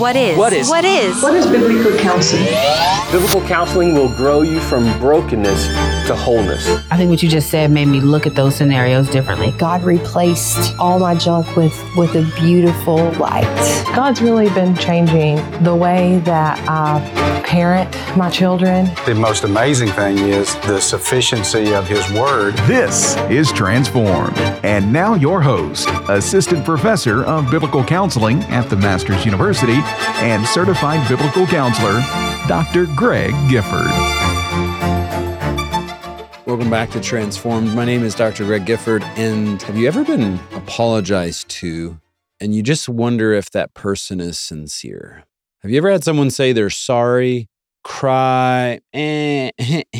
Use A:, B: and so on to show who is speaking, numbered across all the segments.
A: What is
B: biblical counseling?
C: Biblical counseling will grow you from brokenness to wholeness.
D: I think what you just said made me look at those scenarios differently.
E: God replaced all my junk with a beautiful light.
F: God's really been changing the way that I parent my children.
G: The most amazing thing is the sufficiency of His Word.
H: This is Transformed. And now your host, Assistant Professor of Biblical Counseling at the Masters University and Certified Biblical Counselor, Dr. Greg Gifford.
I: Welcome back to Transformed. My name is Dr. Greg Gifford, and have you ever been apologized to and you just wonder if that person is sincere? Have you ever had someone say they're sorry, cry, and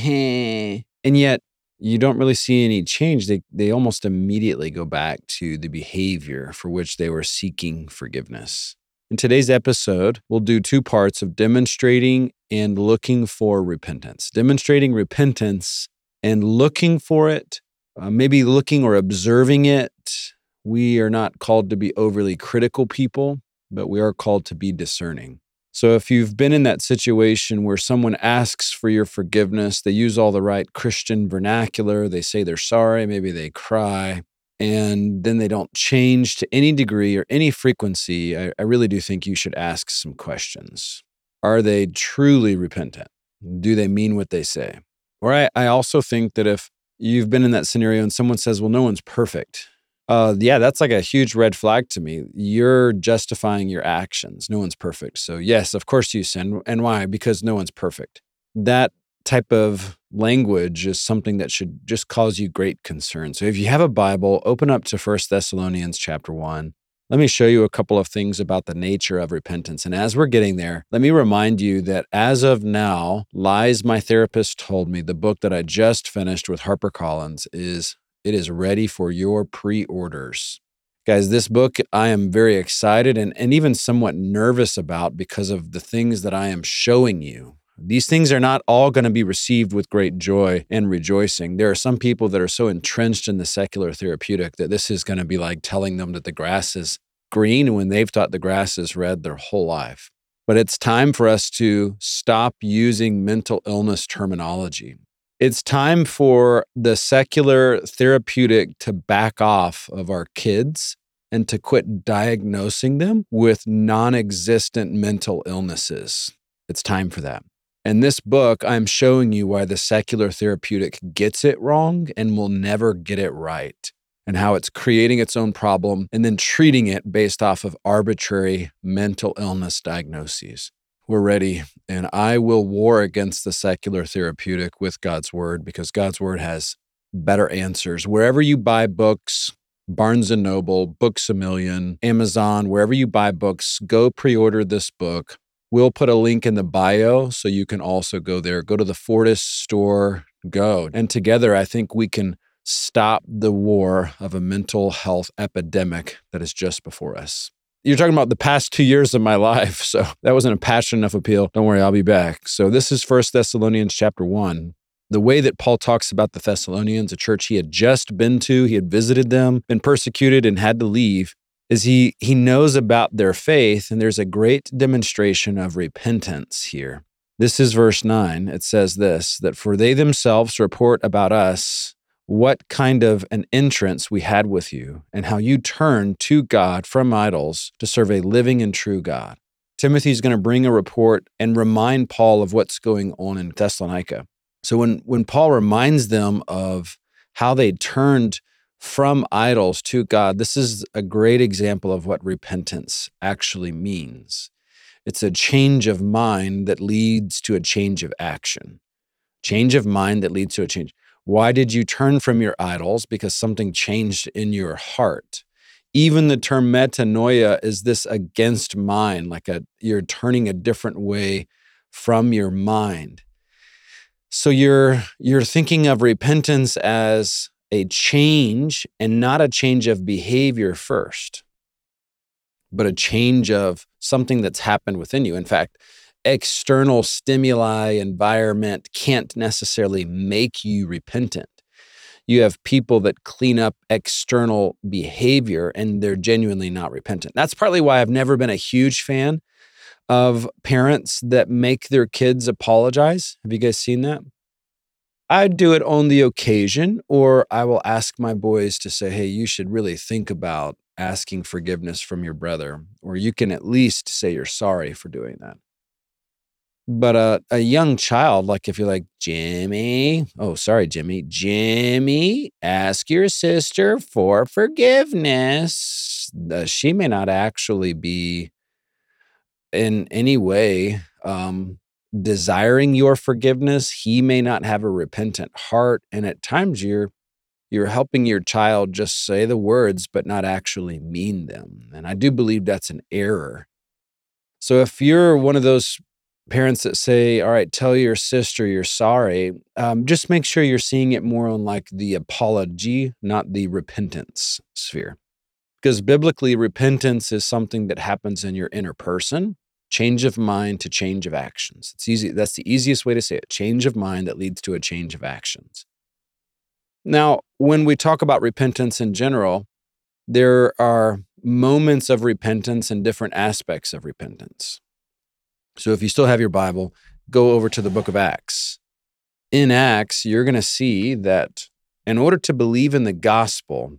I: yet you don't really see any change? They almost immediately go back to the behavior for which they were seeking forgiveness. In today's episode, we'll do two parts of demonstrating and looking for repentance. Demonstrating repentance and looking for it, maybe looking or observing it. We are not called to be overly critical people, but we are called to be discerning. So if you've been in that situation where someone asks for your forgiveness, they use all the right Christian vernacular, they say they're sorry, maybe they cry, and then they don't change to any degree or any frequency, I really do think you should ask some questions. Are they truly repentant? Do they mean what they say? Or I also think that if you've been in that scenario and someone says, well, no one's perfect, that's like a huge red flag to me. You're justifying your actions. No one's perfect. So yes, of course you sin. And why? Because no one's perfect. That type of language is something that should just cause you great concern. So if you have a Bible, open up to 1 Thessalonians chapter 1. Let me show you a couple of things about the nature of repentance. And as we're getting there, let me remind you that as of now, Lies My Therapist Told Me, the book that I just finished with HarperCollins, it is ready for your pre-orders. Guys, this book I am very excited and even somewhat nervous about because of the things that I am showing you. These things are not all going to be received with great joy and rejoicing. There are some people that are so entrenched in the secular therapeutic that this is going to be like telling them that the grass is green when they've thought the grass is red their whole life. But it's time for us to stop using mental illness terminology. It's time for the secular therapeutic to back off of our kids and to quit diagnosing them with non-existent mental illnesses. It's time for that. In this book, I'm showing you why the secular therapeutic gets it wrong and will never get it right, and how it's creating its own problem and then treating it based off of arbitrary mental illness diagnoses. We're ready, and I will war against the secular therapeutic with God's Word because God's Word has better answers. Wherever you buy books, Barnes & Noble, Books A Million, Amazon, wherever you buy books, go pre-order this book. We'll put a link in the bio so you can also go there. Go to the Fortis store, go. And together, I think we can stop the war of a mental health epidemic that is just before us. You're talking about the past 2 years of my life, so that wasn't a passionate enough appeal. Don't worry, I'll be back. So this is 1 Thessalonians chapter 1. The way that Paul talks about the Thessalonians, a church he had just been to, he had visited them, been persecuted, and had to leave, is he knows about their faith, and there's a great demonstration of repentance here. This is verse 9. It says this, that for they themselves report about us what kind of an entrance we had with you, and how you turned to God from idols to serve a living and true God. Timothy's going to bring a report and remind Paul of what's going on in Thessalonica. So when Paul reminds them of how they turned from idols to God, this is a great example of what repentance actually means. It's a change of mind that leads to a change of action. Change of mind that leads to a change. Why did you turn from your idols? Because something changed in your heart. Even the term metanoia is this against mind, like you're turning a different way from your mind. So you're thinking of repentance as a change, and not a change of behavior first, but a change of something that's happened within you. In fact, external stimuli, environment can't necessarily make you repentant. You have people that clean up external behavior and they're genuinely not repentant. That's partly why I've never been a huge fan of parents that make their kids apologize. Have you guys seen that? I do it on the occasion, or I will ask my boys to say, hey, you should really think about asking forgiveness from your brother, or you can at least say you're sorry for doing that. But a young child, like if you're like, Jimmy, ask your sister for forgiveness. She may not actually be in any way desiring your forgiveness. He may not have a repentant heart. And at times you're helping your child just say the words, but not actually mean them. And I do believe that's an error. So if you're one of those parents that say, all right, tell your sister you're sorry, just make sure you're seeing it more on like the apology, not the repentance sphere. Because biblically, repentance is something that happens in your inner person. Change of mind to change of actions. It's easy. That's the easiest way to say it. Change of mind that leads to a change of actions. Now, when we talk about repentance in general, there are moments of repentance and different aspects of repentance. So if you still have your Bible, go over to the book of Acts. In Acts, you're going to see that in order to believe in the gospel,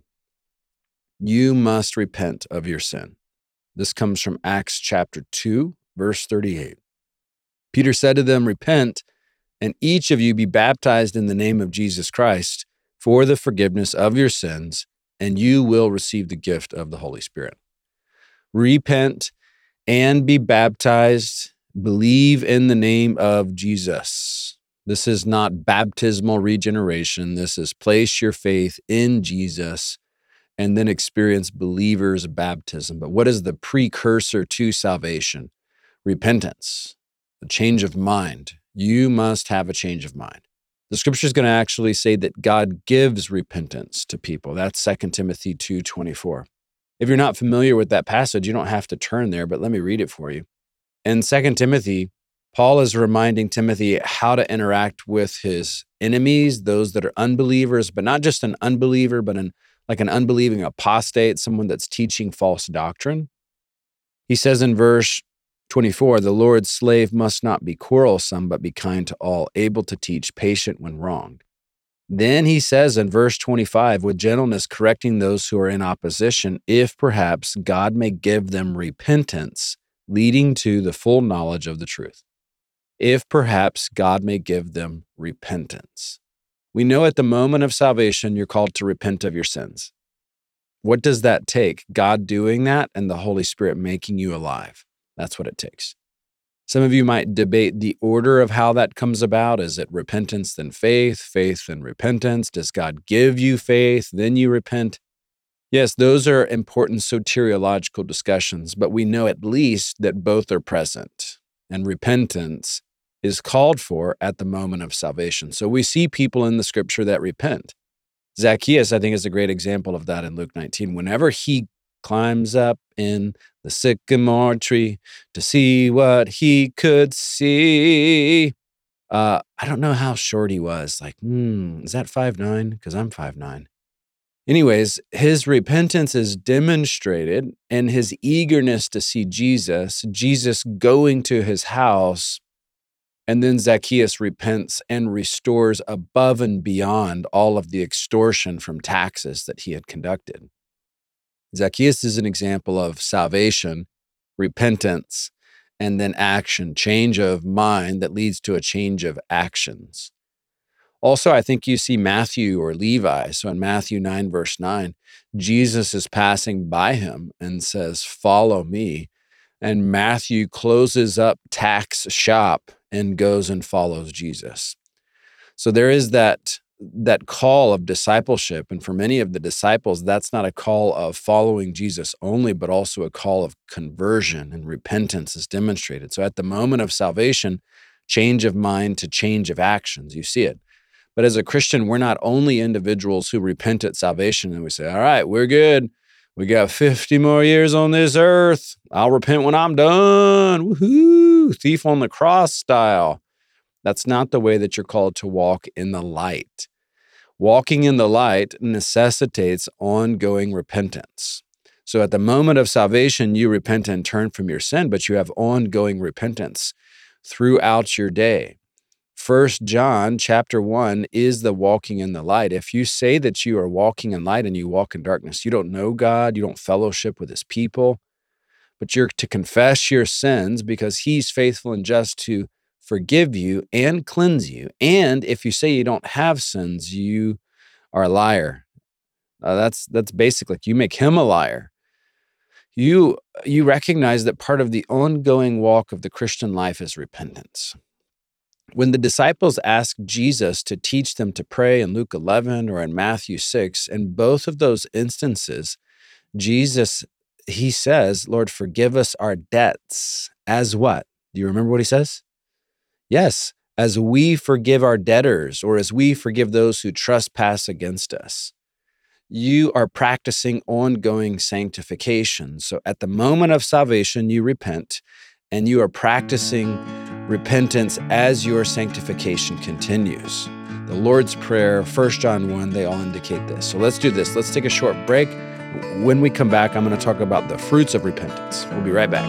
I: you must repent of your sin. This comes from Acts chapter 2, verse 38. Peter said to them, repent, and each of you be baptized in the name of Jesus Christ for the forgiveness of your sins, and you will receive the gift of the Holy Spirit. Repent and be baptized. Believe in the name of Jesus. This is not baptismal regeneration. This is place your faith in Jesus and then experience believer's baptism. But what is the precursor to salvation? Repentance, a change of mind. You must have a change of mind. The scripture is going to actually say that God gives repentance to people. That's 2 Timothy 2:24. If you're not familiar with that passage, you don't have to turn there, but let me read it for you. In 2 Timothy, Paul is reminding Timothy how to interact with his enemies, those that are unbelievers, but not just an unbeliever, but like an unbelieving apostate, someone that's teaching false doctrine. He says in verse 24, the Lord's slave must not be quarrelsome, but be kind to all, able to teach, patient when wronged. Then he says in verse 25, with gentleness correcting those who are in opposition, if perhaps God may give them repentance, leading to the full knowledge of the truth. If perhaps God may give them repentance. We know at the moment of salvation, you're called to repent of your sins. What does that take? God doing that and the Holy Spirit making you alive. That's what it takes. Some of you might debate the order of how that comes about. Is it repentance, then faith, faith, then repentance? Does God give you faith, then you repent? Yes, those are important soteriological discussions, but we know at least that both are present, and repentance is called for at the moment of salvation. So we see people in the scripture that repent. Zacchaeus, I think, is a great example of that in Luke 19. Whenever he climbs up in the sycamore tree to see what he could see. I don't know how short he was. Like, is that 5'9"? Because I'm 5'9". Anyways, his repentance is demonstrated and his eagerness to see Jesus going to his house, and then Zacchaeus repents and restores above and beyond all of the extortion from taxes that he had conducted. Zacchaeus is an example of salvation, repentance, and then action, change of mind that leads to a change of actions. Also, I think you see Matthew or Levi. So in Matthew 9, verse 9, Jesus is passing by him and says, follow me. And Matthew closes up tax shop and goes and follows Jesus. So there is that call of discipleship. And for many of the disciples, that's not a call of following Jesus only, but also a call of conversion and repentance is demonstrated. So at the moment of salvation, change of mind to change of actions, you see it. But as a Christian, we're not only individuals who repent at salvation and we say, all right, we're good. We got 50 more years on this earth. I'll repent when I'm done. Woohoo! Thief on the cross style. That's not the way that you're called to walk in the light. Walking in the light necessitates ongoing repentance. So at the moment of salvation, you repent and turn from your sin, but you have ongoing repentance throughout your day. 1 John chapter 1 is the walking in the light. If you say that you are walking in light and you walk in darkness, you don't know God, you don't fellowship with his people, but you're to confess your sins because he's faithful and just to forgive you and cleanse you. And if you say you don't have sins, you are a liar. That's basically, you make him a liar. You recognize that part of the ongoing walk of the Christian life is repentance. When the disciples asked Jesus to teach them to pray in Luke 11 or in Matthew 6, in both of those instances, Jesus, he says, Lord, forgive us our debts. As what? Do you remember what he says? Yes, as we forgive our debtors, or as we forgive those who trespass against us. You are practicing ongoing sanctification. So at the moment of salvation, you repent, and you are practicing repentance as your sanctification continues. The Lord's Prayer, 1 John 1, they all indicate this. So let's do this. Let's take a short break. When we come back, I'm going to talk about the fruits of repentance. We'll be right back.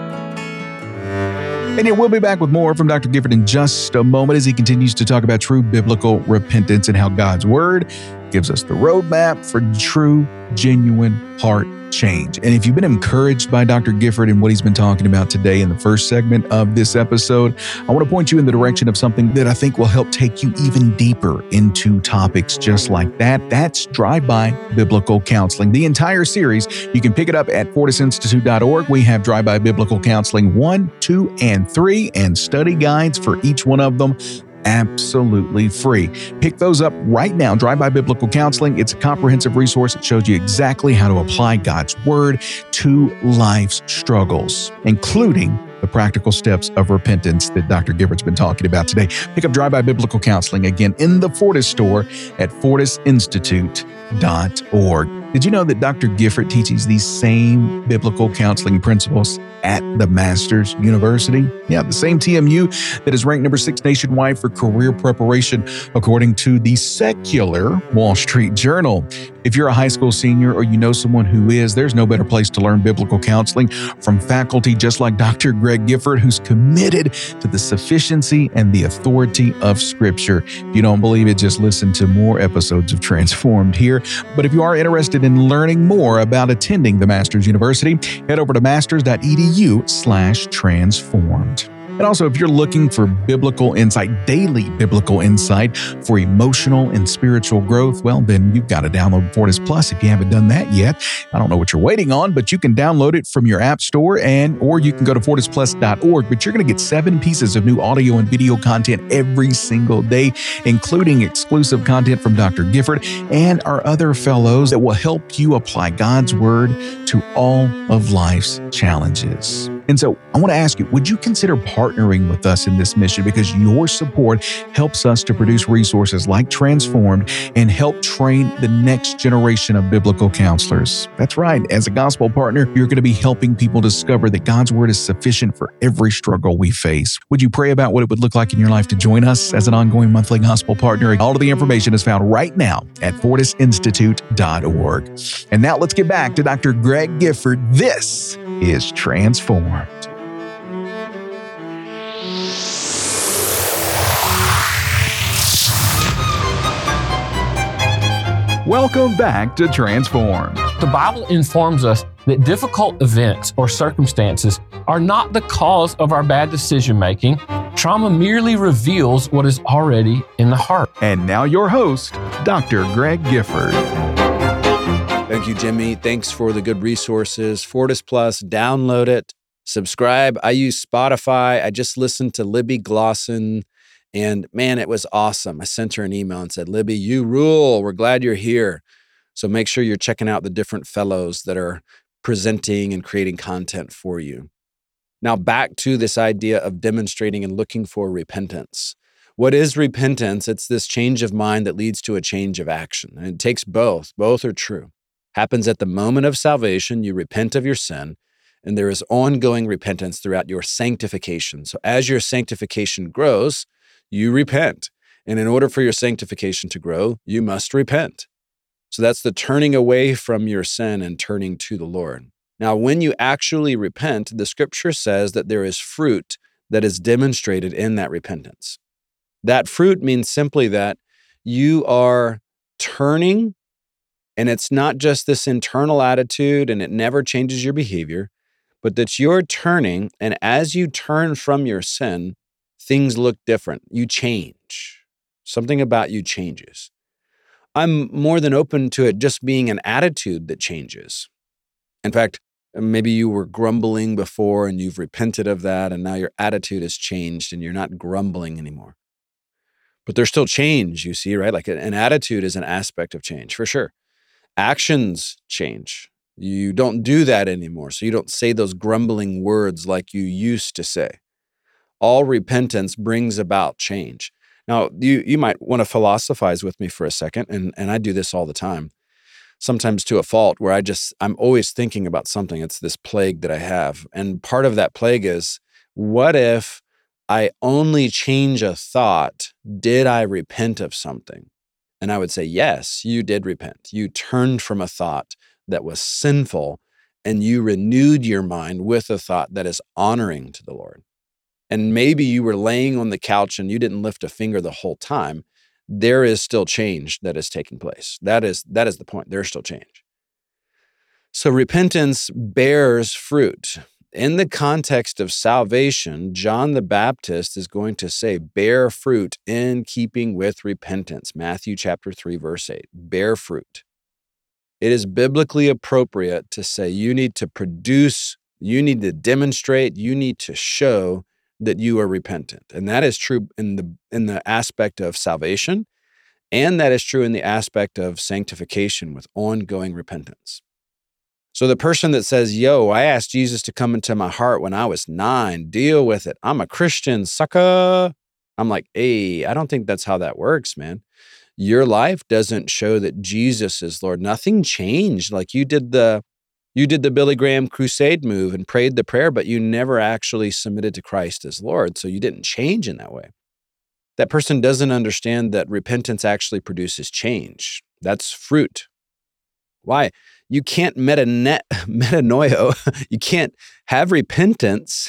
H: And yet we'll be back with more from Dr. Gifford in just a moment as he continues to talk about true biblical repentance and how God's Word gives us the roadmap for true, genuine heart change. And if you've been encouraged by Dr. Gifford and what he's been talking about today in the first segment of this episode, I want to point you in the direction of something that I think will help take you even deeper into topics just like that. That's Drive-By Biblical Counseling. The entire series, you can pick it up at fortisinstitute.org. We have Drive-By Biblical Counseling 1, 2, and 3, and study guides for each one of them. Absolutely free. Pick those up right now. Drive-By Biblical Counseling. It's a comprehensive resource. It shows you exactly how to apply God's Word to life's struggles, including the practical steps of repentance that Dr. Gifford's been talking about today. Pick up Drive-By Biblical Counseling again in the Fortis store at fortisinstitute.org. Did you know that Dr. Gifford teaches these same biblical counseling principles at the Masters University? Yeah, the same TMU that is ranked number 6 nationwide for career preparation, according to the secular Wall Street Journal. If you're a high school senior or you know someone who is, there's no better place to learn biblical counseling from faculty just like Dr. Greg Gifford, who's committed to the sufficiency and the authority of Scripture. If you don't believe it, just listen to more episodes of Transformed here. But if you are interested in learning more about attending the Masters University, head over to masters.edu/transformed. And also, if you're looking for biblical insight, daily biblical insight for emotional and spiritual growth, well, then you've got to download Fortis Plus if you haven't done that yet. I don't know what you're waiting on, but you can download it from your app store or you can go to fortisplus.org. But you're going to get 7 pieces of new audio and video content every single day, including exclusive content from Dr. Gifford and our other fellows that will help you apply God's Word to all of life's challenges. And so I want to ask you, would you consider partnering with us in this mission? Because your support helps us to produce resources like Transformed and help train the next generation of biblical counselors. That's right. As a gospel partner, you're going to be helping people discover that God's Word is sufficient for every struggle we face. Would you pray about what it would look like in your life to join us as an ongoing monthly gospel partner? All of the information is found right now at fortisinstitute.org. And now let's get back to Dr. Greg Gifford. This is Transformed. Welcome back to Transformed.
A: The Bible informs us that difficult events or circumstances are not the cause of our bad decision making. Trauma merely reveals what is already in the heart.
H: And now your host, Dr. Greg Gifford.
I: Thank you, Jimmy. Thanks for the good resources. Fortis Plus, download it, subscribe. I use Spotify. I just listened to Libby Glosson, and man, it was awesome. I sent her an email and said, Libby, you rule. We're glad you're here. So make sure you're checking out the different fellows that are presenting and creating content for you. Now back to this idea of demonstrating and looking for repentance. What is repentance? It's this change of mind that leads to a change of action. And it takes both. Both are true. Happens at the moment of salvation. You repent of your sin, and there is ongoing repentance throughout your sanctification. So as your sanctification grows, you repent. And in order for your sanctification to grow, you must repent. So that's the turning away from your sin and turning to the Lord. Now, when you actually repent, the scripture says that there is fruit that is demonstrated in that repentance. That fruit means simply that you are turning, and it's not just this internal attitude and it never changes your behavior, but that you're turning, and as you turn from your sin, things look different. You change. Something about you changes. I'm more than open to it just being an attitude that changes. In fact, maybe you were grumbling before and you've repented of that, and now your attitude has changed and you're not grumbling anymore. But there's still change, you see, right? Like an attitude is an aspect of change, for sure. Actions change. You don't do that anymore, so you don't say those grumbling words like you used to say. All repentance brings about change. Now, you might want to philosophize with me for a second, and I do this all the time, sometimes to a fault, where I'm always thinking about something. It's this plague that I have. And part of that plague is, what if I only change a thought? Did I repent of something? And I would say, yes, you did repent. You turned from a thought that was sinful, and you renewed your mind with a thought that is honoring to the Lord. And maybe you were laying on the couch and you didn't lift a finger the whole time. There is still change that is taking place. That is the point. There's still change. So repentance bears fruit. In the context of salvation, John the Baptist is going to say, bear fruit in keeping with repentance. Matthew chapter 3, verse 8, bear fruit. It is biblically appropriate to say you need to produce, you need to demonstrate, you need to show that you are repentant. And that is true in the aspect of salvation, and that is true in the aspect of sanctification with ongoing repentance. So the person that says, yo, I asked Jesus to come into my heart when I was 9, deal with it. I'm a Christian, sucker. I'm like, hey, I don't think that's how that works, man. Your life doesn't show that Jesus is Lord. Nothing changed. Like you did the Billy Graham crusade move and prayed the prayer, but you never actually submitted to Christ as Lord. So you didn't change in that way. That person doesn't understand that repentance actually produces change. That's fruit. Why? You can't metanoia. You can't have repentance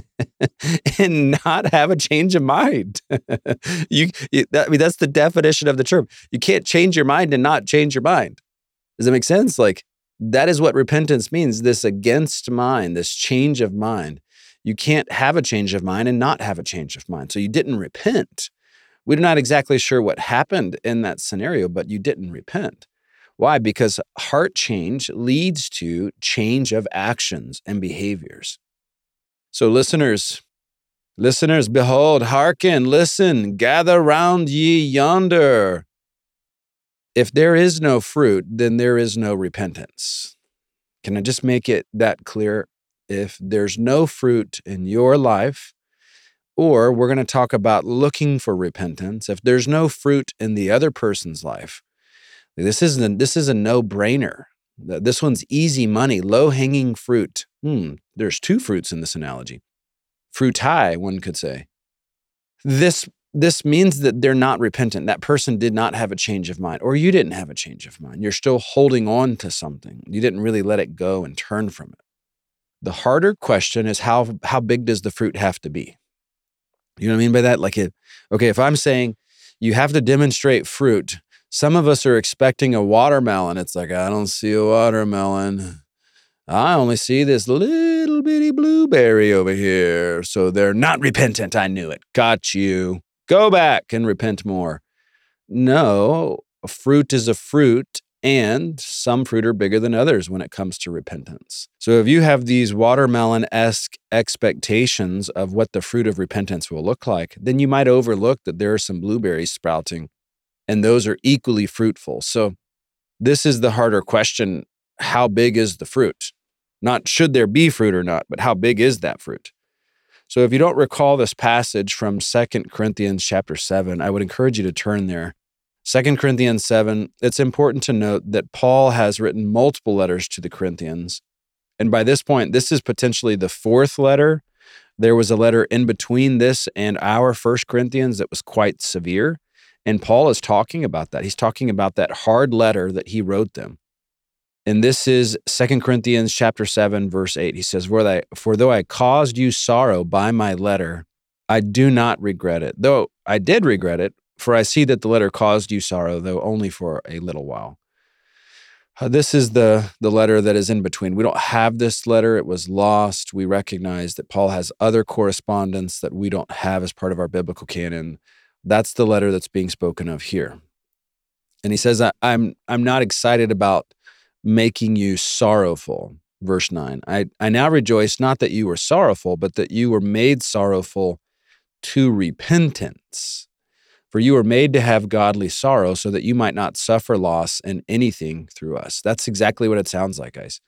I: and not have a change of mind. That's the definition of the term. You can't change your mind and not change your mind. Does that make sense? Like, that is what repentance means, this against mind, this change of mind. You can't have a change of mind and not have a change of mind. So you didn't repent. We're not exactly sure what happened in that scenario, but you didn't repent. Why? Because heart change leads to change of actions and behaviors. So listeners, behold, hearken, listen, gather round ye yonder. If there is no fruit, then there is no repentance. Can I just make it that clear? If there's no fruit in your life, or we're going to talk about looking for repentance, if there's no fruit in the other person's life, this is a no-brainer. This one's easy money, low-hanging fruit. There's 2 fruits in this analogy. Fruitai, one could say. This means that they're not repentant. That person did not have a change of mind, or you didn't have a change of mind. You're still holding on to something. You didn't really let it go and turn from it. The harder question is how big does the fruit have to be? You know what I mean by that? Like, if I'm saying you have to demonstrate fruit, some of us are expecting a watermelon. It's like, I don't see a watermelon. I only see this little bitty blueberry over here. So they're not repentant. I knew it. Got you. Go back and repent more. No, a fruit is a fruit, and some fruit are bigger than others when it comes to repentance. So if you have these watermelon-esque expectations of what the fruit of repentance will look like, then you might overlook that there are some blueberries sprouting, and those are equally fruitful. So this is the harder question. How big is the fruit? Not should there be fruit or not, but how big is that fruit? So if you don't recall this passage from 2 Corinthians chapter 7, I would encourage you to turn there. 2 Corinthians 7, it's important to note that Paul has written multiple letters to the Corinthians. And by this point, this is potentially the 4th letter. There was a letter in between this and our 1 Corinthians that was quite severe. And Paul is talking about that. He's talking about that hard letter that he wrote them. And this is 2 Corinthians chapter 7, verse 8. He says, For though I caused you sorrow by my letter, I do not regret it. Though I did regret it, for I see that the letter caused you sorrow, though only for a little while. This is the letter that is in between. We don't have this letter. It was lost. We recognize that Paul has other correspondence that we don't have as part of our biblical canon. That's the letter that's being spoken of here. And he says, I'm not excited about making you sorrowful. Verse 9, I now rejoice not that you were sorrowful, but that you were made sorrowful to repentance. For you were made to have godly sorrow so that you might not suffer loss in anything through us. That's exactly what it sounds like, guys.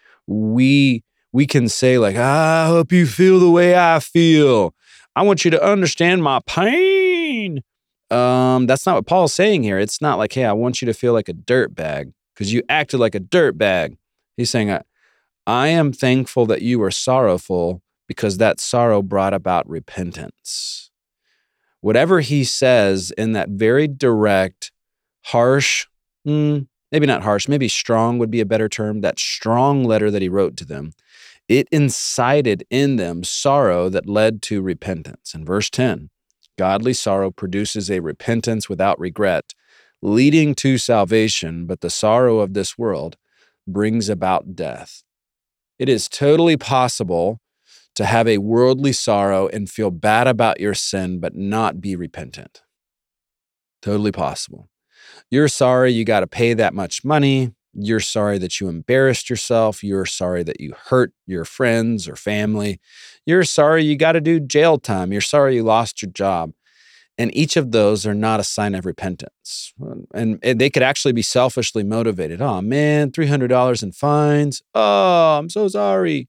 I: We can say like, I hope you feel the way I feel. I want you to understand my pain. That's not what Paul's saying here. It's not like, hey, I want you to feel like a dirtbag because you acted like a dirtbag. He's saying, I am thankful that you were sorrowful because that sorrow brought about repentance. Whatever he says in that very direct, harsh, maybe not harsh, maybe strong would be a better term, that strong letter that he wrote to them, it incited in them sorrow that led to repentance. In verse 10, godly sorrow produces a repentance without regret, leading to salvation, but the sorrow of this world brings about death. It is totally possible to have a worldly sorrow and feel bad about your sin, but not be repentant. Totally possible. You're sorry you got to pay that much money. You're sorry that you embarrassed yourself. You're sorry that you hurt your friends or family. You're sorry you got to do jail time. You're sorry you lost your job. And each of those are not a sign of repentance. And they could actually be selfishly motivated. Oh man, $300 in fines. Oh, I'm so sorry.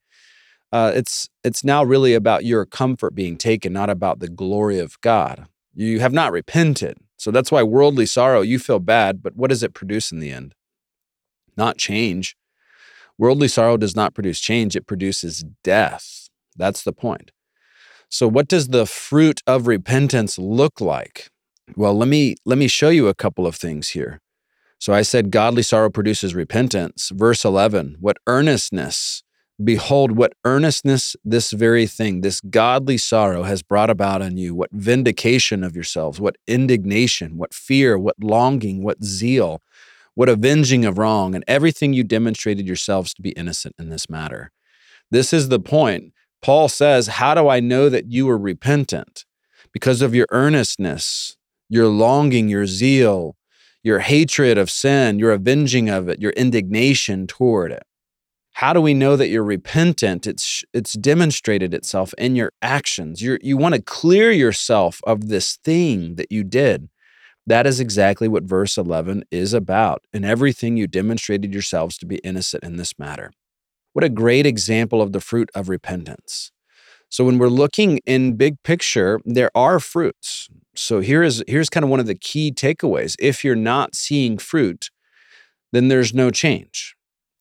I: It's now really about your comfort being taken, not about the glory of God. You have not repented. So that's why worldly sorrow, you feel bad, but what does it produce in the end? Not change. Worldly sorrow does not produce change. It produces death. That's the point. So what does the fruit of repentance look like? Well, let me show you a couple of things here. So I said godly sorrow produces repentance. Verse 11, what earnestness. Behold, what earnestness this very thing, this godly sorrow has brought about on you, what vindication of yourselves, what indignation, what fear, what longing, what zeal, what avenging of wrong, and everything you demonstrated yourselves to be innocent in this matter. This is the point. Paul says, how do I know that you are repentant? Because of your earnestness, your longing, your zeal, your hatred of sin, your avenging of it, your indignation toward it. How do we know that you're repentant? It's demonstrated itself in your actions. You want to clear yourself of this thing that you did. That is exactly what verse 11 is about. In everything you demonstrated yourselves to be innocent in this matter. What a great example of the fruit of repentance. So when we're looking in big picture, there are fruits. So here's kind of one of the key takeaways. If you're not seeing fruit, then there's no change.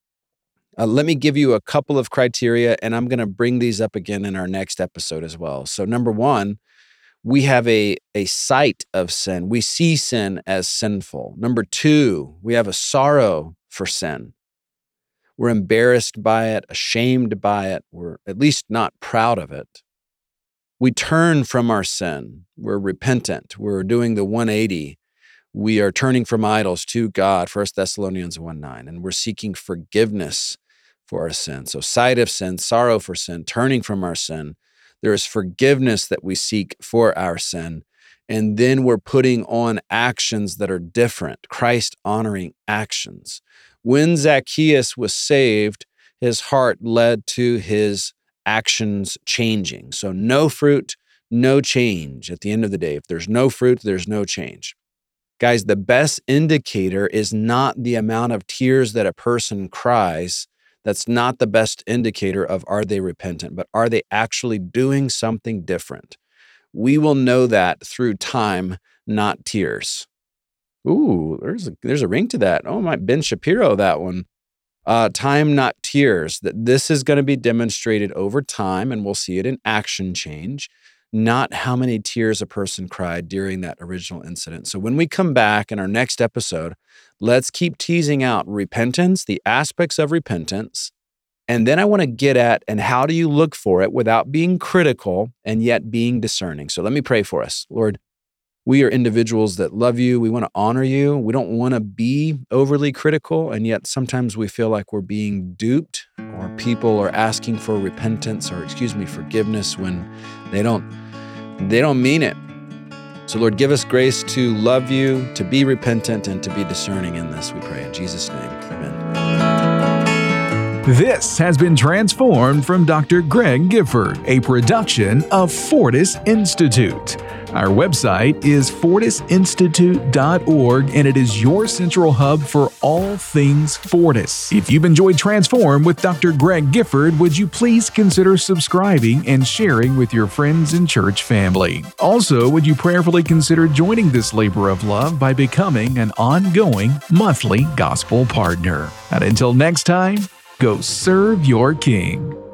I: Let me give you a couple of criteria, and I'm going to bring these up again in our next episode as well. So number one, we have a sight of sin. We see sin as sinful. Number two, we have a sorrow for sin. We're embarrassed by it, ashamed by it. We're at least not proud of it. We turn from our sin. We're repentant. We're doing the 180. We are turning from idols to God, 1 Thessalonians 1:9, and we're seeking forgiveness for our sin. So sight of sin, sorrow for sin, turning from our sin. There is forgiveness that we seek for our sin. And then we're putting on actions that are different, Christ-honoring actions. When Zacchaeus was saved, his heart led to his actions changing. So no fruit, no change at the end of the day. If there's no fruit, there's no change. Guys, the best indicator is not the amount of tears that a person cries. That's not the best indicator of are they repentant, but are they actually doing something different? We will know that through time, not tears. Ooh, there's a ring to that. Oh, my Ben Shapiro, that one. Time, not tears. That this is going to be demonstrated over time, and we'll see it in action change, not how many tears a person cried during that original incident. So when we come back in our next episode, let's keep teasing out repentance, the aspects of repentance. And then I want to get at, and how do you look for it without being critical and yet being discerning? So let me pray for us. Lord, we are individuals that love you. We want to honor you. We don't want to be overly critical, and yet sometimes we feel like we're being duped, or people are asking for repentance or, forgiveness when they don't mean it. So Lord, give us grace to love you, to be repentant, and to be discerning in this, we pray in Jesus' name. Amen.
H: This has been Transformed from Dr. Greg Gifford, a production of Fortis Institute. Our website is fortisinstitute.org, and it is your central hub for all things Fortis. If you've enjoyed Transform with Dr. Greg Gifford, would you please consider subscribing and sharing with your friends and church family? Also, would you prayerfully consider joining this labor of love by becoming an ongoing monthly gospel partner? And until next time, go serve your King.